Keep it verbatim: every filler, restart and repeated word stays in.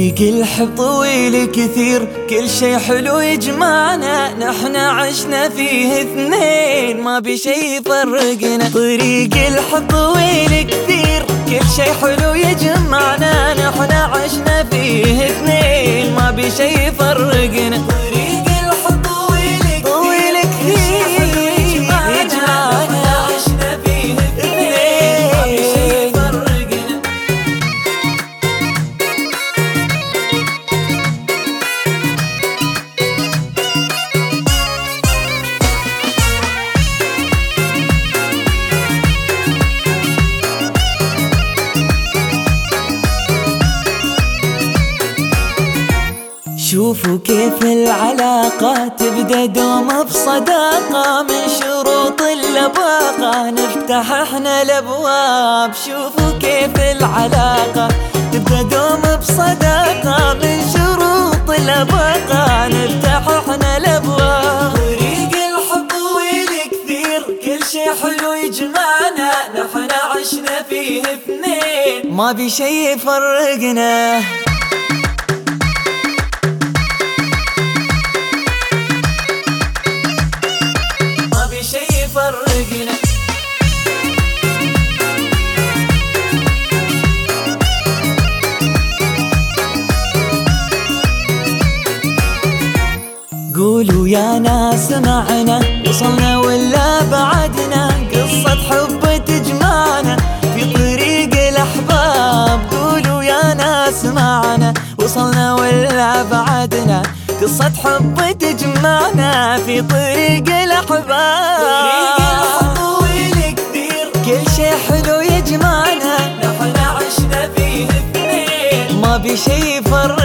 طريق الحب طويل كثير، كل شي حلو يجمعنا، نحنا عشنا فيه اثنين ما بشي يفرقنا. طريق الحب طويل كثير، كل شي حلو يجمعنا، نحنا عشنا فيه اثنين ما بشي يفرقنا. طريق الحب طويل طويل كثير يجمعنا، نحنا عشنا فيه اثنين ما بشي يفرقنا. شوفوا كيف العلاقة تبدأ دوم بصداقة، من شروط اللباقة نفتح احنا الابواب. شوفوا كيف العلاقة تبدأ دوم بصداقة، من شروط اللباقة نفتح احنا الابواب. طريق الحب طويل كثير، كل شي حلو يجمعنا، نحنا عشنا فيه اثنين ما بشي يفرقنا. فرقنا. قولوا يا ناس معنا، وصلنا ولا بعدنا، قصة حب تجمعنا في طريق الأحباب. قولوا يا ناس معنا، وصلنا ولا بعدنا، قصة حب تجمعنا في طريق الأحباب. طريق الحب طويل كثير، كل شي حلو يجمعنا، نحنا عشنا فيه اثنين ما بشي يفرقنا.